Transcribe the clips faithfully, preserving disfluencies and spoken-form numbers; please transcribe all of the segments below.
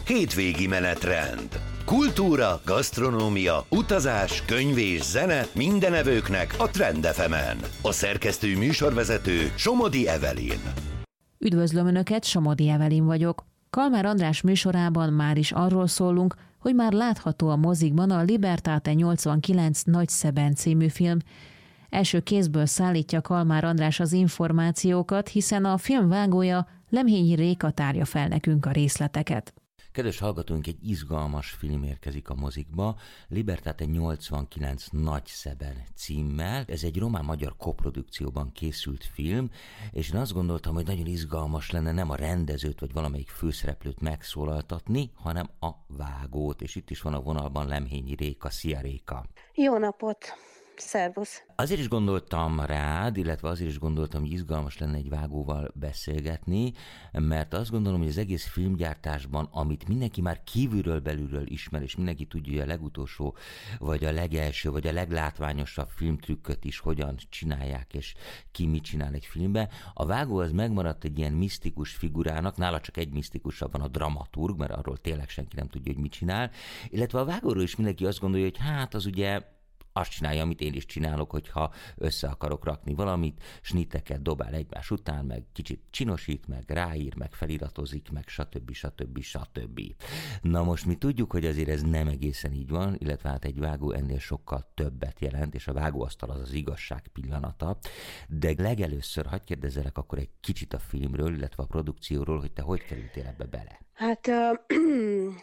Hétvégi menetrend. Kultúra, gasztronómia, utazás, könyv és zene minden evőknek a Trend ef emen. A szerkesztő műsorvezető Somodi Evelyn. Üdvözlöm Önöket, Somodi Evelyn vagyok. Kalmár András műsorában már is arról szólunk, hogy már látható a mozikban a Libertate nyolcvankilenc Nagyszeben című film. Első kézből szállítja Kalmár András az információkat, hiszen a film vágója Lemhényi Réka tárja fel nekünk a részleteket. Kedves hallgatóink, egy izgalmas film érkezik a mozikba, Libertate nyolcvankilenc Nagyszeben címmel. Ez egy román-magyar koprodukcióban készült film, és én azt gondoltam, hogy nagyon izgalmas lenne nem a rendezőt vagy valamelyik főszereplőt megszólaltatni, hanem a vágót, és itt is van a vonalban Lemhényi Réka. Szia, Réka! Jó napot! Szervusz! Azért is gondoltam rád, illetve azért is gondoltam, hogy izgalmas lenne egy vágóval beszélgetni, mert azt gondolom, hogy az egész filmgyártásban, amit mindenki már kívülről belülről ismer, és mindenki tudja, hogy a legutolsó, vagy a legelső, vagy a leglátványosabb filmtrükköt is hogyan csinálják, és ki mit csinál egy filmben. A vágó az megmaradt egy ilyen misztikus figurának, nála csak egy misztikusabb van, a dramaturg, mert arról tényleg senki nem tudja, hogy mit csinál, illetve a vágóról is mindenki azt gondolja, hogy hát az ugye azt csinálja, amit én is csinálok, hogyha össze akarok rakni valamit, snitteket dobál egymás után, meg kicsit csinosít, meg ráír, meg feliratozik, meg stb. stb. stb. Na most mi tudjuk, hogy azért ez nem egészen így van, illetve hát egy vágó ennél sokkal többet jelent, és a vágóasztal az az igazság pillanata. De legelőször hadd kérdezzelek akkor egy kicsit a filmről, illetve a produkcióról, hogy te hogy kerültél ebbe bele? Hát... Uh,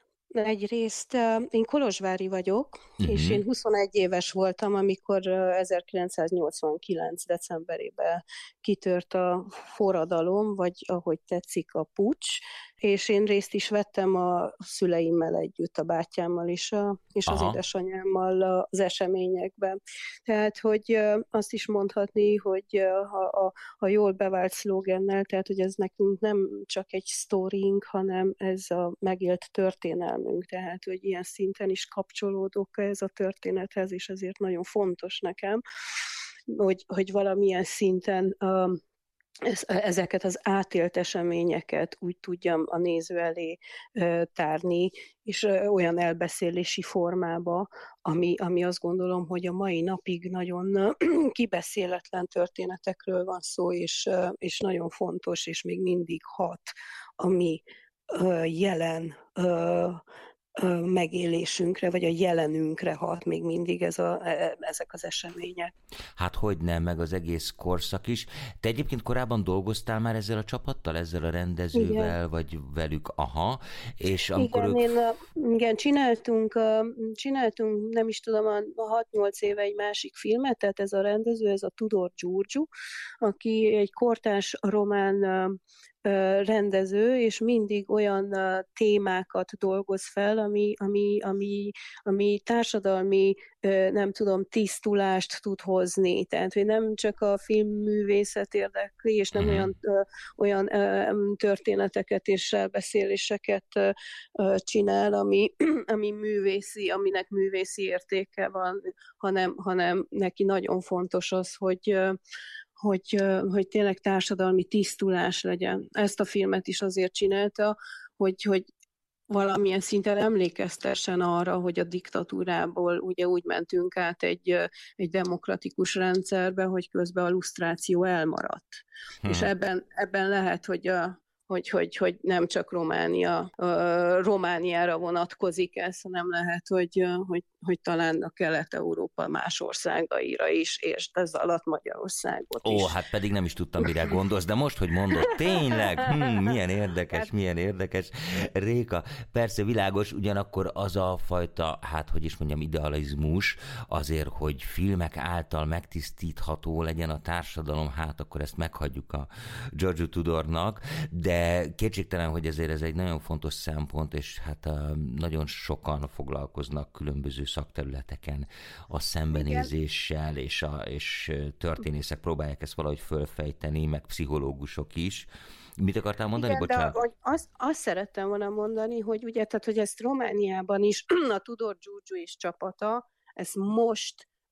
Egyrészt én kolozsvári vagyok, uh-huh. és én huszonegy éves voltam, amikor ezerkilencszáznyolcvankilenc decemberében kitört a forradalom, vagy ahogy tetszik a puccs, és én részt is vettem a szüleimmel együtt, a bátyámmal és, a, és az édesanyámmal az eseményekben. Tehát, hogy azt is mondhatni, hogy a, a, a jól bevált szlógennel, tehát, hogy ez nekünk nem csak egy sztorink, hanem ez a megélt történelmünk, tehát, hogy ilyen szinten is kapcsolódok ez a történethez, és ezért nagyon fontos nekem, hogy, hogy valamilyen szinten uh, ezeket az átélt eseményeket úgy tudjam a néző elé tárni, és olyan elbeszélési formába, ami, ami azt gondolom, hogy a mai napig nagyon kibeszéletlen történetekről van szó, és, és nagyon fontos, és még mindig hat, ami jelen megélésünkre, vagy a jelenünkre hat még mindig ez a, ezek az események. Hát hogy nem, meg az egész korszak is. Te egyébként korábban dolgoztál már ezzel a csapattal, ezzel a rendezővel, igen. vagy velük, aha, és amikor igen, ők... én, igen, csináltunk, csináltunk, nem is tudom, a hat-nyolc éve egy másik filmet, tehát ez a rendező, ez a Tudor Giurgiu, aki egy kortárs román rendező, és mindig olyan témákat dolgoz fel, ami, ami, ami, ami társadalmi, nem tudom, tisztulást tud hozni. Tehát, hogy nem csak a filmművészet érdekli, és nem olyan, olyan történeteket és elbeszéléseket csinál, ami, ami művészi, aminek művészi értéke van, hanem, hanem neki nagyon fontos az, hogy Hogy, hogy tényleg társadalmi tisztulás legyen. Ezt a filmet is azért csinálta, hogy, hogy valamilyen szinten emlékeztessen arra, hogy a diktatúrából ugye úgy mentünk át egy, egy demokratikus rendszerbe, hogy közben a lusztráció elmaradt. Hmm. És ebben, ebben lehet, hogy a Hogy, hogy, hogy nem csak Románia, uh, Romániára vonatkozik ez, hanem lehet, hogy, uh, hogy, hogy talán a Kelet-Európa más országaira is, és ez alatt Magyarországot Ó, is. Ó, hát pedig nem is tudtam, mire gondolsz, de most, hogy mondod, tényleg, hm, milyen érdekes, hát... milyen érdekes. Réka, persze világos, ugyanakkor az a fajta, hát hogy is mondjam, idealizmus azért, hogy filmek által megtisztítható legyen a társadalom, hát akkor ezt meghagyjuk a Giurgiu Tudornak, de De kétségtelen, hogy ezért ez egy nagyon fontos szempont, és hát nagyon sokan foglalkoznak különböző szakterületeken a szembenézéssel, és, a, és történészek próbálják ezt valahogy fölfejteni, meg pszichológusok is. Mit akartál mondani? Igen, Bocsánat. de azt, azt szerettem volna mondani, hogy ugye, tehát, hogy ezt Romániában is a Tudor Giurgiu és csapata, ezt most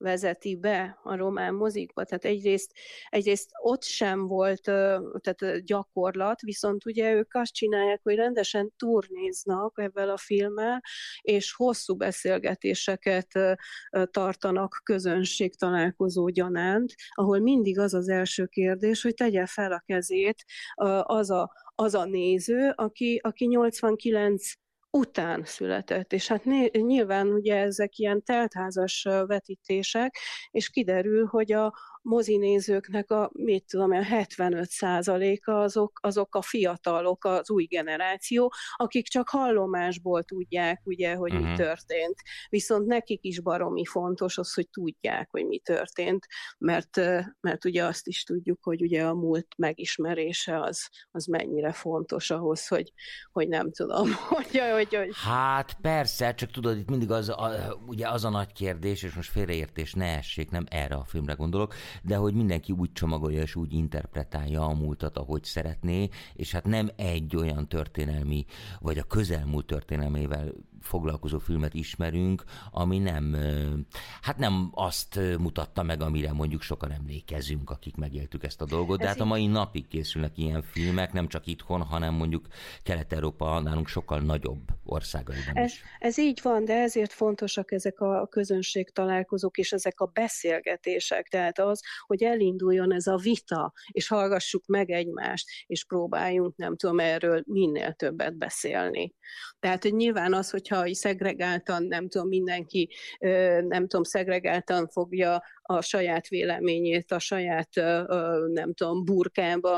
vezeti be a román mozikba. Tehát egyrészt, egyrészt ott sem volt tehát gyakorlat, viszont ugye ők azt csinálják, hogy rendesen turnéznak ebben a filmmel, és hosszú beszélgetéseket tartanak közönség találkozó gyanánt, ahol mindig az az első kérdés, hogy tegye fel a kezét az a, az a néző, aki, aki nyolcvankilenc után született, és hát nyilván ugye ezek ilyen teltházas vetítések, és kiderül, hogy a mozinézőknek a, mit tudom, a hetvenöt százaléka azok, azok a fiatalok, az új generáció, akik csak hallomásból tudják, ugye, hogy uh-huh. mi történt. Viszont nekik is baromi fontos az, hogy tudják, hogy mi történt, mert, mert ugye azt is tudjuk, hogy ugye a múlt megismerése az, az mennyire fontos ahhoz, hogy, hogy nem tudom, hogy, hogy, hogy... Hát persze, csak tudod, itt mindig az a, ugye az a nagy kérdés, és most félreértés ne essék, nem erre a filmre gondolok, de hogy mindenki úgy csomagolja és úgy interpretálja a múltat, ahogy szeretné, és hát nem egy olyan történelmi, vagy a közelmúlt történelmével foglalkozó filmet ismerünk, ami nem, hát nem azt mutatta meg, amire mondjuk sokan emlékezünk, akik megéltük ezt a dolgot, de ez hát a mai napig készülnek ilyen filmek, nem csak itthon, hanem mondjuk Kelet-Európa nálunk sokkal nagyobb országaiban ez, is. Ez így van, de ezért fontosak ezek a közönség találkozók és ezek a beszélgetések, tehát az, hogy elinduljon ez a vita, és hallgassuk meg egymást, és próbáljunk, nem tudom, erről minél többet beszélni. Tehát, hogy nyilván az, hogyha szegregáltan, nem tudom, mindenki, nem tudom, szegregáltan fogja a saját véleményét, a saját, nem tudom, burkába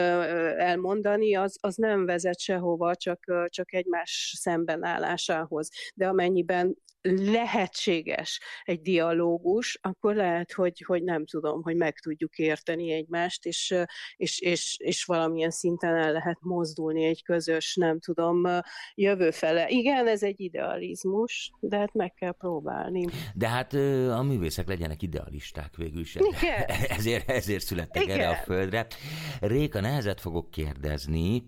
elmondani, az, az nem vezet sehova, csak, csak egymás szembenállásához. De amennyiben lehetséges egy dialógus, akkor lehet, hogy, hogy nem tudom, hogy meg tudjuk érteni egymást, és, és, és, és valamilyen szinten el lehet mozdulni egy közös, nem tudom, jövő fele. Igen, ez egy idealizmus, de hát meg kell próbálni. De hát a művészek legyenek idealisták végül is. Igen. ezért, ezért születtek Igen. erre a földre. Réka, nehezet fogok kérdezni.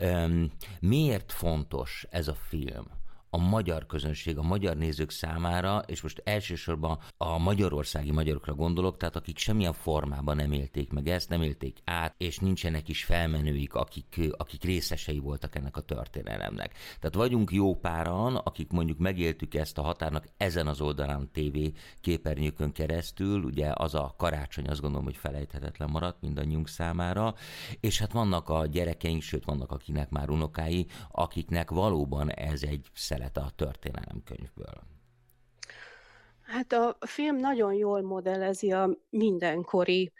Miért fontos ez a film a magyar közönség, a magyar nézők számára, és most elsősorban a magyarországi magyarokra gondolok, tehát akik semmilyen formában nem élték meg ezt, nem élték át, és nincsenek is felmenőik, akik, akik részesei voltak ennek a történelemnek. Tehát vagyunk jó páran, akik mondjuk megéltük ezt a határnak ezen az oldalán tévé képernyőkön keresztül, ugye az a karácsony, azt gondolom, hogy felejthetetlen maradt mindannyiunk számára, és hát vannak a gyerekeink, sőt vannak akinek már unokái, akiknek valóban ez egy a történelemkönyvből. Hát a film nagyon jól modellezi a mindenkori,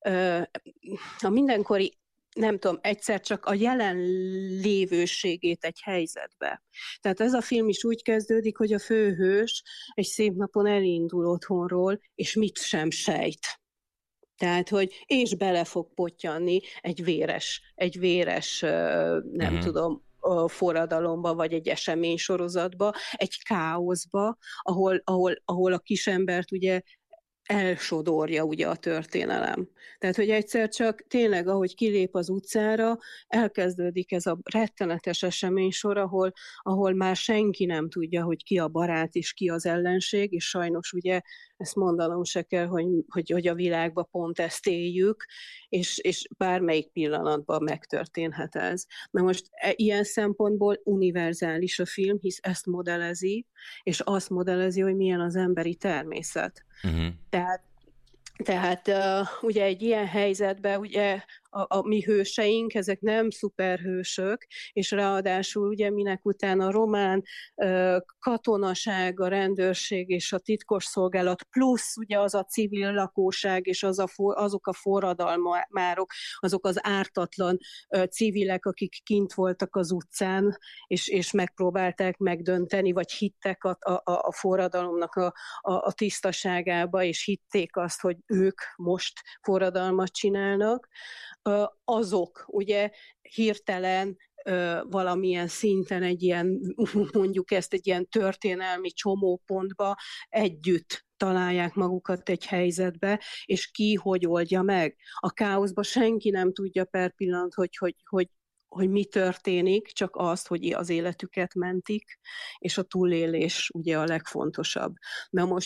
a mindenkori, nem tudom, egyszer csak a jelenlévőségét egy helyzetbe. Tehát ez a film is úgy kezdődik, hogy a főhős egy szép napon elindul otthonról, és mit sem sejt. Tehát, hogy és bele fog pottyanni egy véres, egy véres, nem uh-huh. tudom, a forradalomba, vagy egy eseménysorozatba, egy káoszba, ahol, ahol, ahol a kisembert ugye elsodorja ugye a történelem. Tehát, hogy egyszer csak tényleg, ahogy kilép az utcára, elkezdődik ez a rettenetes eseménysor, ahol, ahol már senki nem tudja, hogy ki a barát és ki az ellenség, és sajnos ugye ezt mondanom se kell, hogy, hogy, hogy a világban pont ezt éljük, és, és bármelyik pillanatban megtörténhet ez. Na most ilyen szempontból univerzális a film, hisz ezt modellezi, és azt modellezi, hogy milyen az emberi természet. Uh-huh. Tehát, tehát uh, ugye egy ilyen helyzetben ugye a, a mi hőseink, ezek nem szuperhősök, és ráadásul ugye minek után a román uh, katonaság, a rendőrség és a titkosszolgálat, plusz ugye az a civil lakóság, és az a for, azok a forradalmárok, azok az ártatlan uh, civilek, akik kint voltak az utcán, és, és megpróbálták megdönteni, vagy hittek a, a, a forradalomnak a, a, a tisztaságába, és hitték azt, hogy ők most forradalmat csinálnak, azok ugye hirtelen valamilyen szinten egy ilyen, mondjuk ezt egy ilyen történelmi csomópontba együtt találják magukat egy helyzetbe, és ki hogy oldja meg. A káoszban senki nem tudja per pillanat, hogy, hogy, hogy hogy mi történik, csak azt, hogy az életüket mentik, és a túlélés ugye a legfontosabb. Na most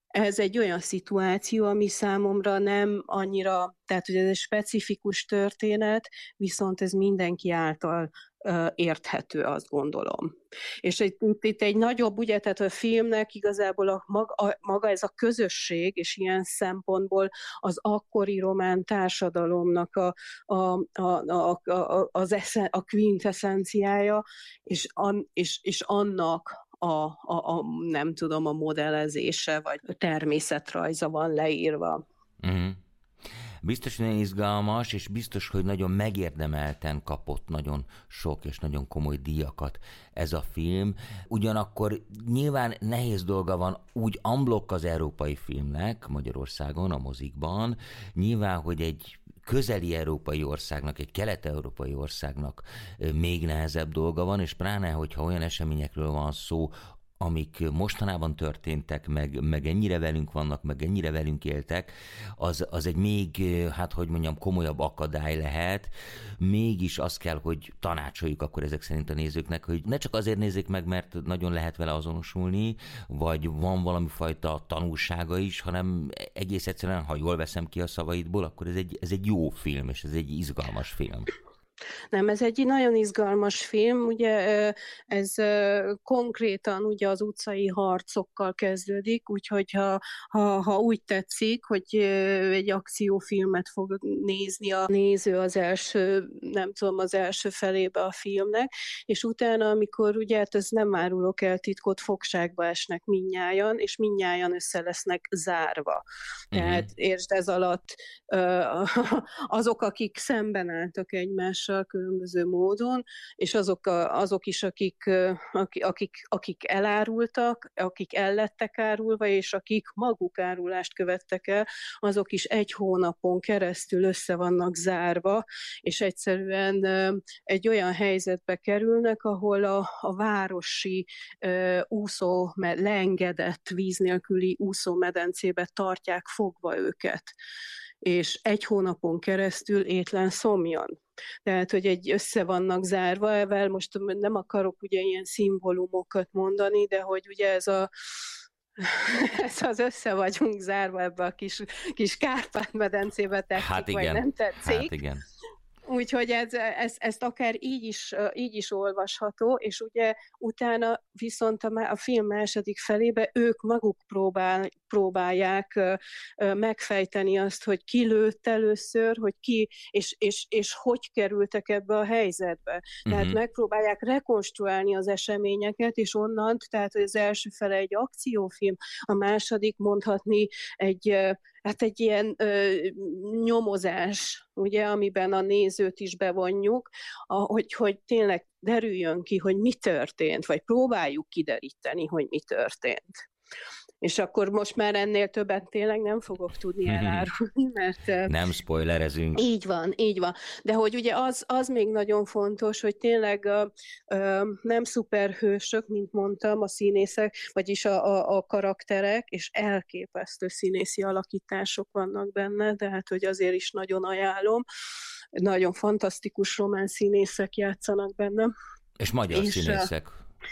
ez egy olyan szituáció, ami számomra nem annyira, tehát hogy ez egy specifikus történet, viszont ez mindenki által uh, érthető, azt gondolom. És itt, itt egy nagyobb, ugye, tehát a filmnek igazából a maga, a, maga ez a közösség, és ilyen szempontból az akkori román társadalomnak a, a, a, a, a, az esze, a quintessenciája, és, an, és, és annak A, a, a, nem tudom, a modellezése, vagy a természetrajza van leírva. Uh-huh. Biztos, hogy nagyon izgalmas, és biztos, hogy nagyon megérdemelten kapott nagyon sok és nagyon komoly díjakat ez a film. Ugyanakkor nyilván nehéz dolga van úgy unblock az európai filmnek Magyarországon, a mozikban. Nyilván, hogy egy közeli európai országnak, egy kelet-európai országnak még nehezebb dolga van, és pláne, hogyha olyan eseményekről van szó, amik mostanában történtek, meg, meg ennyire velünk vannak, meg ennyire velünk éltek, az, az egy még, hát hogy mondjam, komolyabb akadály lehet. Mégis azt kell, hogy tanácsoljuk akkor ezek szerint a nézőknek, hogy ne csak azért nézzék meg, mert nagyon lehet vele azonosulni, vagy van valami fajta tanulsága is, hanem egész egyszerűen, ha jól veszem ki a szavaidból, akkor ez egy, ez egy jó film, és ez egy izgalmas film. Nem, ez egy nagyon izgalmas film, ugye ez konkrétan ugye az utcai harcokkal kezdődik, úgyhogy ha, ha, ha úgy tetszik, hogy egy akciófilmet fog nézni a néző az első, nem tudom, az első felébe a filmnek, és utána, amikor ugye, hát ez nem árulok el titkot, fogságba esnek mindnyájan, és mindnyájan össze lesznek zárva. Tehát uh-huh. értsd ez alatt azok, akik szemben álltak egymással, különböző módon, és azok, a, azok is, akik, akik, akik elárultak, akik ellettek árulva, és akik maguk árulást követtek el, azok is egy hónapon keresztül össze vannak zárva, és egyszerűen egy olyan helyzetbe kerülnek, ahol a, a városi uh, úszó, leengedett víz nélküli úszómedencébe tartják fogva őket, és egy hónapon keresztül étlen szomjan. Tehát, hogy egy össze vannak zárva, ezzel most nem akarok ugye ilyen szimbólumokat mondani, de hogy ugye ez a ez az össze vagyunk zárva ebbe a kis, kis Kárpát-medencébe tetszik, hát igen, vagy nem tetszik. Hát igen. Úgyhogy ez, ez, ezt akár így is, így is olvasható, és ugye utána viszont a, a film második felébe ők maguk próbál, próbálják megfejteni azt, hogy ki lőtt először, hogy ki, és, és, és hogy kerültek ebbe a helyzetbe. Uh-huh. Tehát megpróbálják rekonstruálni az eseményeket, és onnan, tehát az első fele egy akciófilm, a második mondhatni egy, hát egy ilyen ö, nyomozás, ugye, amiben a nézőt is bevonjuk, hogy, hogy tényleg derüljön ki, hogy mi történt, vagy próbáljuk kideríteni, hogy mi történt. És akkor most már ennél többet tényleg nem fogok tudni elárulni, mert... Nem spoilerezünk. Így van, így van. De hogy ugye az, az még nagyon fontos, hogy tényleg uh, uh, nem szuperhősök, mint mondtam, a színészek, vagyis a, a, a karakterek, és elképesztő színészi alakítások vannak benne, de hát hogy azért is nagyon ajánlom. Nagyon fantasztikus román színészek játszanak benne. És magyar és, színészek.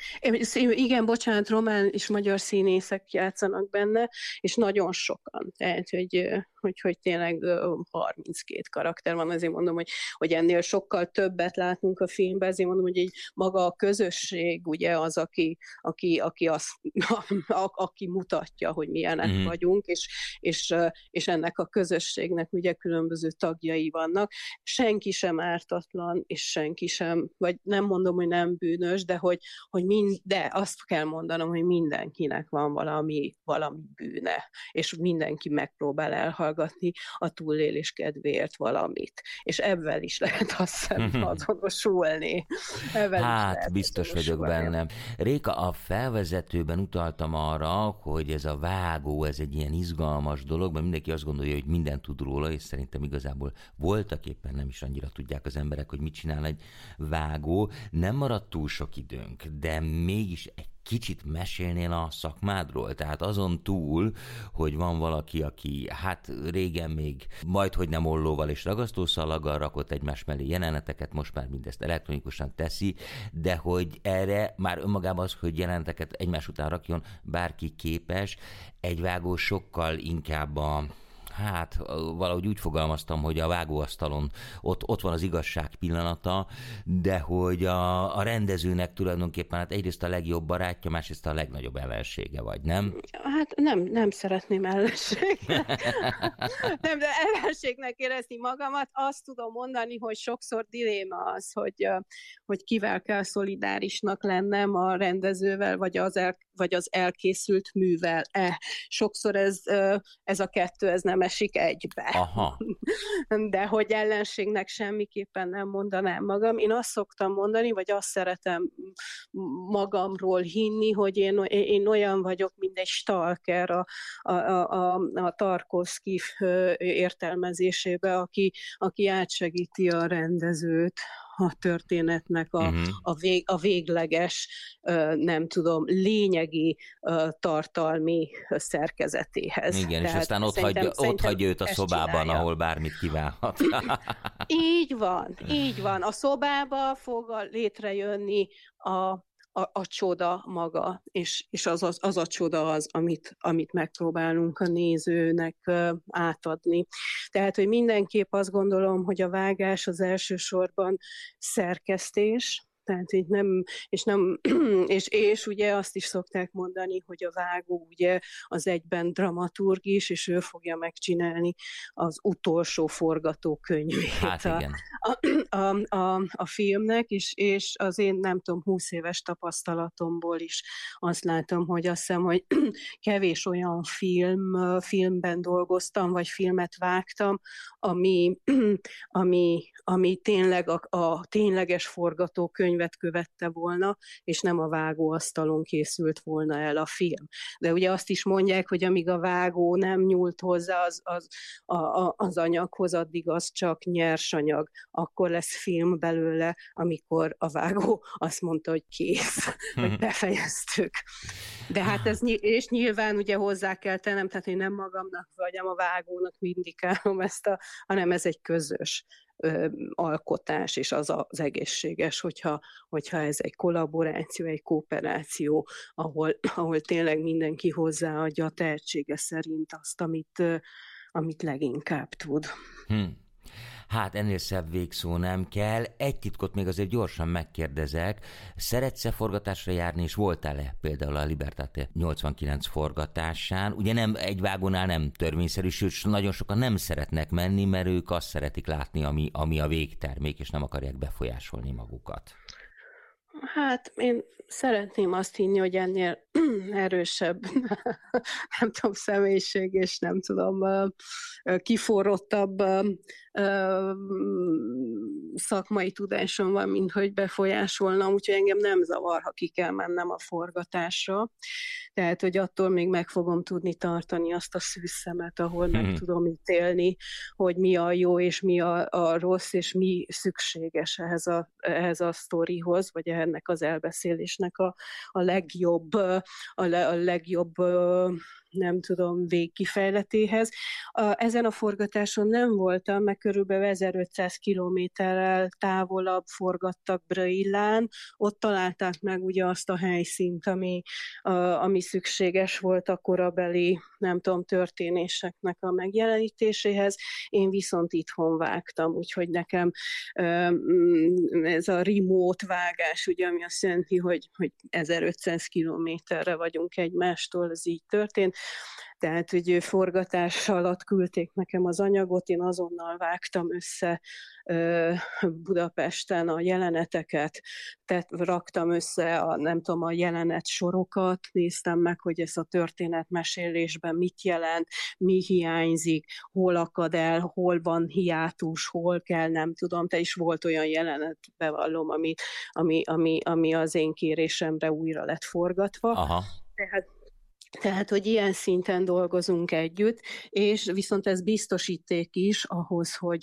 Igen, bocsánat, román és magyar színészek játszanak benne, és nagyon sokan. Tehát, hogy, hogy, hogy tényleg harminckét karakter van, azért mondom, hogy, hogy ennél sokkal többet látunk a filmben, azért mondom, hogy egy maga a közösség, ugye az, aki, aki, aki, az, a, aki mutatja, hogy milyenek mm. vagyunk, és, és, és ennek a közösségnek ugye különböző tagjai vannak. Senki sem ártatlan, és senki sem, vagy nem mondom, hogy nem bűnös, de hogy hogy mind, de azt kell mondanom, hogy mindenkinek van valami, valami bűne, és mindenki megpróbál elhallgatni a túlélés kedvéért valamit. És ebben is lehet azt hiszem azonosulni. Ebben hát, biztos vagyok benne. Réka, a felvezetőben utaltam arra, hogy ez a vágó, ez egy ilyen izgalmas dolog, mert mindenki azt gondolja, hogy mindent tud róla, és szerintem igazából voltak éppen nem is annyira tudják az emberek, hogy mit csinál egy vágó. Nem maradt túl sok időnk, de mégis egy kicsit mesélnél a szakmádról? Tehát azon túl, hogy van valaki, aki hát régen még majdhogy nem ollóval és ragasztószalaggal rakott egymás mellé jeleneteket, most már mindezt elektronikusan teszi, de hogy erre már önmagában az, hogy jeleneteket egymás után rakjon, bárki képes, egyvágó sokkal inkább a hát valahogy úgy fogalmaztam, hogy a vágóasztalon ott, ott van az igazság pillanata, de hogy a, a rendezőnek tulajdonképpen hát egyrészt a legjobb barátja, másrészt a legnagyobb ellensége vagy, nem? Hát nem, nem szeretném ellenségnek. nem, de ellenségnek érezni magamat. Azt tudom mondani, hogy sokszor diléma az, hogy, hogy kivel kell szolidárisnak lennem, a rendezővel, vagy az, el, vagy az elkészült művel. E, sokszor ez, ez a kettő, ez nem esik egybe. Aha. De hogy ellenségnek semmiképpen nem mondanám magam. Én azt szoktam mondani, vagy azt szeretem magamról hinni, hogy én, én olyan vagyok, mint egy stalker a, a, a, a Tarkovszky értelmezésébe, aki, aki átsegíti a rendezőt a történetnek a, uh-huh. a, vég, a végleges, nem tudom, lényegi tartalmi szerkezetéhez. Igen, Tehát és aztán ott hagyja, ott hagyja őt a szobában, csinálja. Ahol bármit kívánhat. Így van, így van. A szobába fog létrejönni a A, a csoda maga, és, és az, az, az a csoda az, amit, amit megpróbálunk a nézőnek uh, átadni. Tehát, hogy mindenképp azt gondolom, hogy a vágás az elsősorban szerkesztés, tehát így nem, és, nem, és, és ugye azt is szokták mondani, hogy a vágó ugye az egyben dramaturg is, és ő fogja megcsinálni az utolsó forgatókönyvét hát igen. A, a, a, a filmnek, és, és az én nem tudom, húsz éves tapasztalatomból is azt látom, hogy azt hiszem, hogy kevés olyan film, filmben dolgoztam, vagy filmet vágtam, ami, ami, ami tényleg a, a tényleges forgatókönyv követte volna, és nem a vágóasztalon készült volna el a film. De ugye azt is mondják, hogy amíg a vágó nem nyúlt hozzá az, az, a, az anyaghoz, addig az csak nyersanyag. Akkor lesz film belőle, amikor a vágó azt mondta, hogy kész, hogy befejeztük. De hát ez, és nyilván ugye hozzá kell tennem, tehát én nem magamnak vagy nem a vágónak vindikálom ezt, a, hanem ez egy közös Ö, alkotás, és az az egészséges, hogyha, hogyha ez egy kollaboráció, egy kooperáció, ahol, ahol tényleg mindenki hozzáadja a tehetsége szerint azt, amit, amit leginkább tud. Hm. Hát ennél szebb végszó nem kell. Egy titkot még azért gyorsan megkérdezek. Szeretsz-e forgatásra járni, és voltál-e például a Libertate nyolcvankilenc forgatásán? Ugye nem egy vágónál nem törvényszerű, sőt nagyon sokan nem szeretnek menni, mert ők azt szeretik látni, ami, ami a végtermék, és nem akarják befolyásolni magukat. Hát én szeretném azt hinni, hogy ennél erősebb, nem tudom, személyiség, és nem tudom, kiforrottabb szakmai tudásom van, mint hogy befolyásolnam, úgyhogy engem nem zavar, ha ki kell mennem a forgatásra. Tehát, hogy attól még meg fogom tudni tartani azt a szűz szemet, ahol meg tudom ítélni, hogy mi a jó, és mi a, a rossz, és mi szükséges ehhez a, ehhez a sztorihoz, vagy ennek az elbeszélésnek a, a legjobb, a, le, a legjobb nem tudom, végkifejletéhez. Ezen a forgatáson nem voltam, meg körülbelül ezerötszáz kilométerrel távolabb forgattak Braillán. Ott találták meg ugye azt a helyszínt, ami, ami szükséges volt a korabeli, nem tudom, történéseknek a megjelenítéséhez. Én viszont itthon vágtam, úgyhogy nekem ez a remote vágás, ugye, ami azt jelenti, hogy, hogy ezerötszáz kilométerre vagyunk egymástól, ez így történt. Tehát, hogy forgatás alatt küldték nekem az anyagot, én azonnal vágtam össze Budapesten a jeleneteket, tehát raktam össze a, nem tudom, a jelenet sorokat, néztem meg, hogy ez a történetmesélésben mit jelent, mi hiányzik, hol akad el, hol van hiátus, hol kell, nem tudom, te is volt olyan jelenet, bevallom, ami, ami, ami, ami az én kérésemre újra lett forgatva. Aha. Tehát Tehát, hogy ilyen szinten dolgozunk együtt, és viszont ez biztosíték is ahhoz, hogy,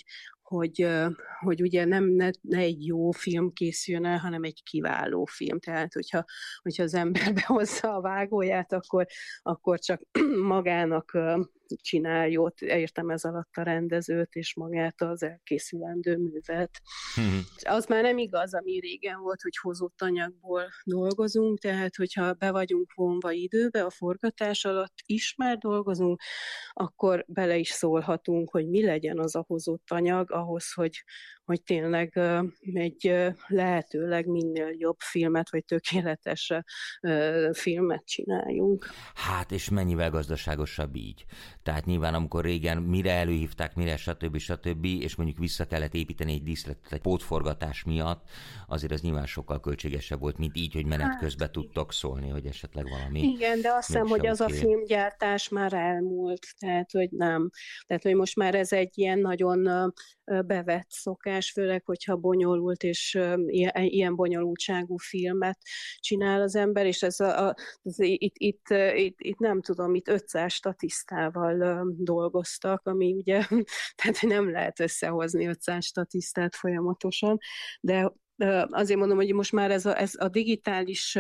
hogy, hogy ugye nem ne, ne egy jó film készüljön el, hanem egy kiváló film. Tehát, hogyha, hogyha az ember behozza a vágóját, akkor, akkor csak magának csinál jót, értem ez alatt a rendezőt, és magát az elkészülendő művet. Mm-hmm. Az már nem igaz, ami régen volt, hogy hozott anyagból dolgozunk, tehát hogyha be vagyunk vonva időbe, a forgatás alatt is már dolgozunk, akkor bele is szólhatunk, hogy mi legyen az a hozott anyag ahhoz, hogy, hogy tényleg uh, egy uh, lehetőleg minél jobb filmet, vagy tökéletes uh, filmet csináljunk. Hát, és mennyivel gazdaságosabb így? Tehát nyilván, amikor régen mire előhívták, mire stb. stb., és mondjuk vissza kellett építeni egy díszletet egy pótforgatás miatt, azért az nyilván sokkal költségesebb volt, mint így, hogy menet közben hát, tudtok szólni, hogy esetleg valami... Igen, de azt hiszem, hogy az oké. A filmgyártás már elmúlt, tehát, hogy nem. Tehát, hogy most már ez egy ilyen nagyon bevett szokás, főleg, hogyha bonyolult és ilyen bonyolultságú filmet csinál az ember, és ez a, a, az, itt, itt, itt, itt nem tudom, itt ötszáz statisztával dolgoztak, ami ugye, tehát nem lehet összehozni ötszáz statisztát folyamatosan, de azért mondom, hogy most már ez a, ez a digitális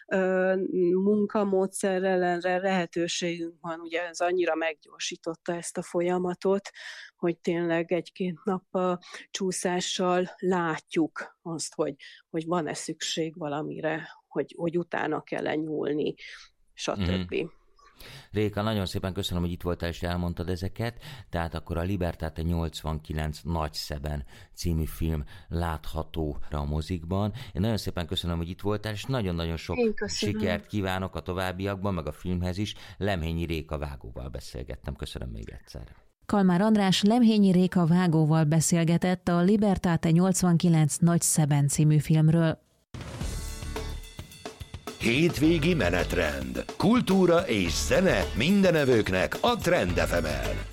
munkamódszerrel erre lehetőségünk van, ugye ez annyira meggyorsította ezt a folyamatot, hogy tényleg egy-két nap a csúszással látjuk azt, hogy, hogy van-e szükség valamire, hogy, hogy utána kell nyúlni, stb. Mm. Réka, nagyon szépen köszönöm, hogy itt voltál és elmondtad ezeket, tehát akkor a Libertáte nyolcvankilenc Nagyszeben című film látható a mozikban. Én nagyon szépen köszönöm, hogy itt voltál, és nagyon-nagyon sok sikert kívánok a továbbiakban, meg a filmhez is. Lemhényi Réka vágóval beszélgettem. Köszönöm még egyszer. Kalmár András Lemhényi Réka vágóval beszélgetett a Libertáte nyolcvankilenc Nagyszeben című filmről. Hétvégi menetrend. Kultúra és zene mindenevőknek a Trend ef emen.